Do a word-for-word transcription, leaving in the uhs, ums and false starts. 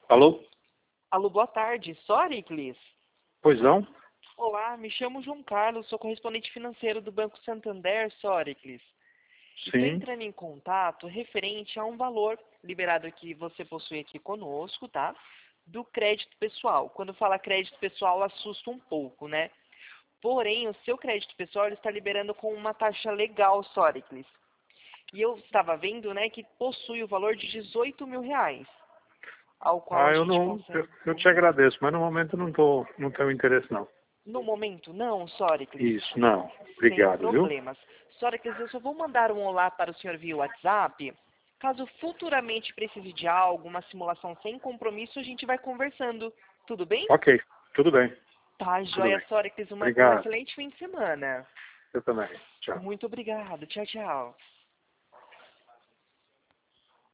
Alô? Alô, boa tarde. Sóricles? Pois não? Olá, me chamo João Carlos, sou correspondente financeiro do Banco Santander, Sóricles. Estou Sim. entrando em contato referente a um valor liberado que você possui aqui conosco, tá? Do crédito pessoal. Quando fala crédito pessoal, assusta um pouco, né? Porém, o seu crédito pessoal ele está liberando com uma taxa legal, Sóricles. E eu estava vendo, né, que possui o valor de dezoito mil reais, ao qual Ah, a eu gente não. Eu, consegue... eu te agradeço, mas no momento eu não tô, não tenho interesse não. No momento, não, Sóricles. Isso, não. Sem Obrigado, viu? problemas. Sóricles, eu só vou mandar um olá para o senhor via WhatsApp. Caso futuramente precise de algo, uma simulação sem compromisso, a gente vai conversando. Tudo bem? Ok, tudo bem. Tá, Tudo joia, bem. Sóricles. Uma, um Obrigado. excelente fim de semana. Eu também. Tchau. Muito obrigado. Tchau, tchau.